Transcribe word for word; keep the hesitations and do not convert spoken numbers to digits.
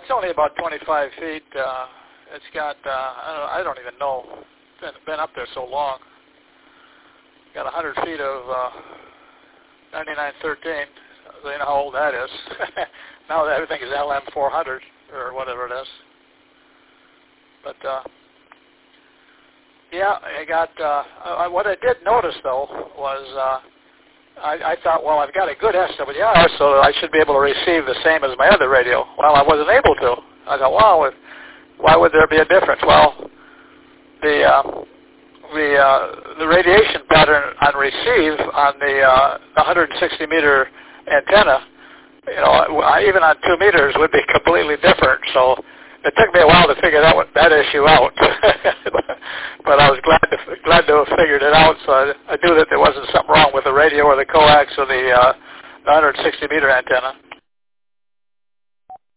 it's only about twenty-five feet. Uh, it's got, uh, I, don't, I don't even know, it's been, been up there so long. Got one hundred feet of uh, ninety-nine thirteen. So you know how old that is. Now that everything is L M four hundred or whatever it is. But uh, yeah, I got. Uh, I, what I did notice though was uh, I, I thought, well, I've got a good S W R, so I should be able to receive the same as my other radio. Well, I wasn't able to. I thought, wow, why would there be a difference? Well, the uh, the uh, the radiation pattern on receive on the uh, one hundred sixty meter antenna, you know, even on two meters would be completely different. So it took me a while to figure that one, that issue out, but I was glad to glad to have figured it out. So I, I knew that there wasn't something wrong with the radio or the coax or the uh, one hundred sixty meter antenna.